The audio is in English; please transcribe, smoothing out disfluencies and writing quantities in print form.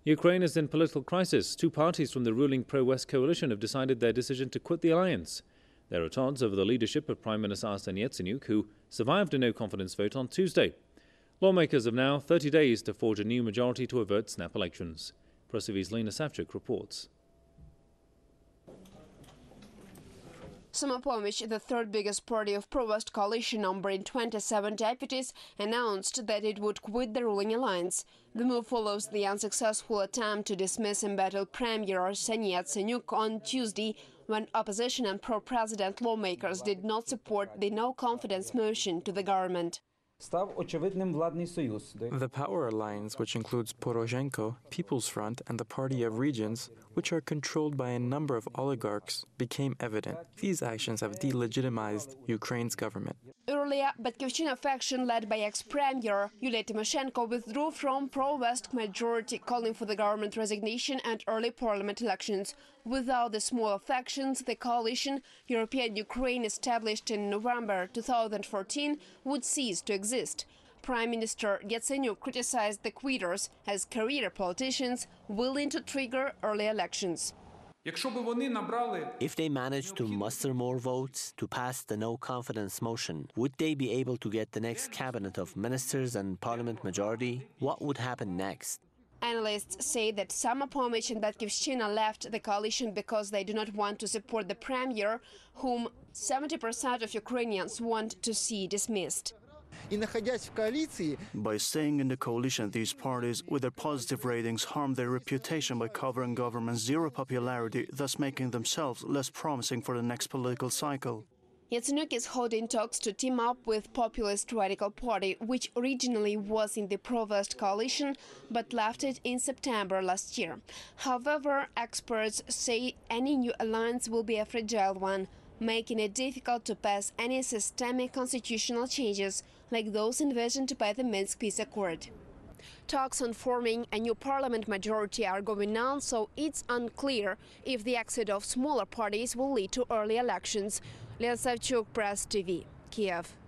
Ukraine is in political crisis. Two parties from the ruling pro-West coalition have decided their decision to quit the alliance. There are at odds over the leadership of Prime Minister Arsen Yatsenyuk, who survived a no-confidence vote on Tuesday. Lawmakers have now 30 days to forge a new majority to avert snap elections. Press TV's Lena Savchuk reports. Samopomych, the third biggest party of pro-West coalition numbering 27 deputies, announced that it would quit the ruling alliance. The move follows the unsuccessful attempt to dismiss embattled Premier Arsen Yatsenyuk on Tuesday, when opposition and pro-president lawmakers did not support the no-confidence motion to the government. The Power Alliance, which includes Poroshenko, People's Front and the Party of Regions, which are controlled by a number of oligarchs, became evident. These actions have delegitimized Ukraine's government. Earlier, Batkivchina faction led by ex-premier Yulia Tymoshenko withdrew from pro-West majority, calling for the government resignation and early parliament elections. Without the smaller factions, the coalition, European Ukraine, established in November 2014, would cease to exist. Prime Minister Yatsenyuk criticized the quitters as career politicians willing to trigger early elections. If they managed to muster more votes to pass the no-confidence motion, would they be able to get the next cabinet of ministers and parliament majority? What would happen next? Analysts say that Samopomych and Batkivchina left the coalition because they do not want to support the premier, whom 70% of Ukrainians want to see dismissed. By staying in the coalition, these parties, with their positive ratings, harm their reputation by covering government's zero popularity, thus making themselves less promising for the next political cycle. Yatsenyuk is holding talks to team up with Populist Radical Party, which originally was in the pro-West coalition but left it in September last year. However, experts say any new alliance will be a fragile one, making it difficult to pass any systemic constitutional changes like those envisioned by the Minsk Peace Accord. Talks on forming a new parliament majority are going on, so it's unclear if the exit of smaller parties will lead to early elections. Lena Savchuk, Press TV, Kiev.